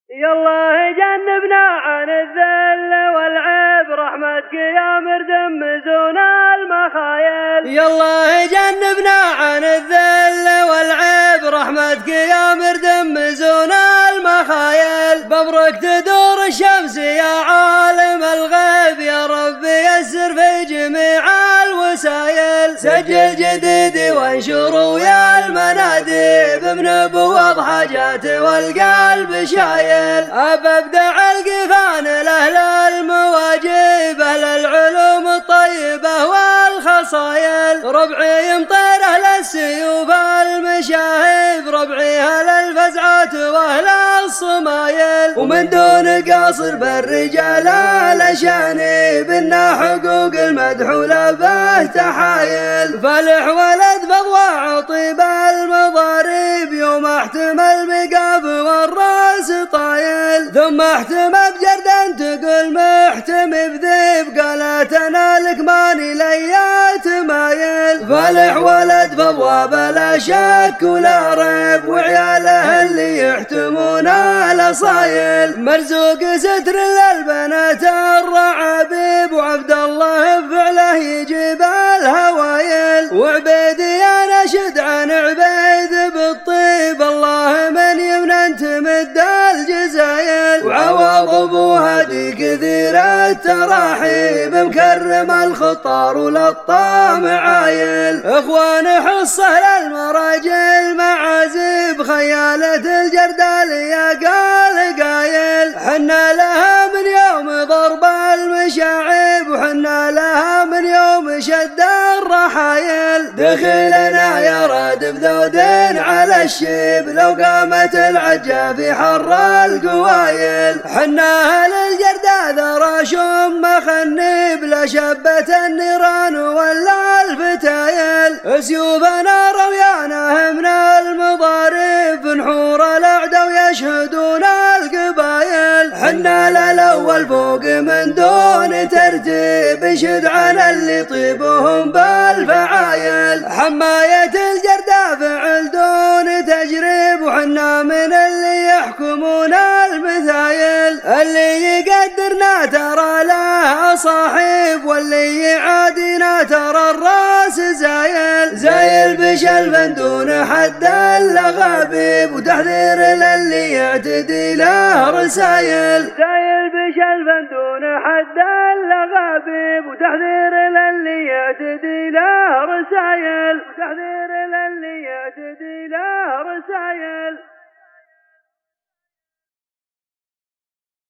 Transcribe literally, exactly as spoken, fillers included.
يالله جنبنا عن الذل والعيب، رحمتك يا مردم مزون المخايل. يالله جنبنا عن الذل والعيب، رحمتك يا مردم مزون المخايل. بأمرك تدور الشمس يا عالم الغيب، يا رب يسر في جميع الوسايل. سجل جديد وانشروا يا المنادي، بنبوض حاجات والقلب شايل. أبدع القفان لأهل المواجيب، أهل العلوم الطيبة والخصايل. ربعي يمطر أهل السيوف المشاهيب، ربعي أهل الفزعات وأهل الصمايل. ومن دون قاصر بالرجال الأشانب، إن حقوق المدح وله تحايل. فلح ولد فضوى طيب المضارب، يوم احتمل بقاف والراس طايل. ثم احتم بجرد تقول محتم بذيب، قالت انا لك ماني ليات مايل. فلح ولد فضوى بلا شك ولا ريب، وعياله اللي يحتمون الاصايل. مرزوق ستر للبنات الرعابيب، وعبد الله بفعله يجيب الهوايل. وعبيدي انا شد عن عبيد بالطيب، الله من يمنى تمد الجزايل. وعوض ابو هادي كثير التراحيب، مكرم الخطار وللطامع عايل. اخوان حصه للمراجل معازيب، خيالة الجردال يا قال قايل. حنا لها من يوم ضرب المشاعب، وحنا لها من يوم شد الرحايل. دخلنا يا راد بذود على الشيب، لو قامت العجة في حر القوايل. حنا للجردة ذرى شم خنيب، لشبت النيران ولا الفتايل. سيوفنا رويانا من المضارب، نحور الاعداء ويشهدون القبايل. حنا للاول فوق من دون ترتيب، شد عن اللي طيبهم بالفعايل. حماية الجردة فعل دون تجريب، وحنا من اللي يحكمون المثايل. اللي يقدرنا ترى له صاحب، واللي يعادينا ترى الراس زايل. زايل بشلف دون حد اللغابيب، وتحذير للي يعتدي له رسايل. زايل بشلف دون حد اللغابيب، وتحذير للي يعتدي له رسايل. وتحذير للي يعتدي له رسايل.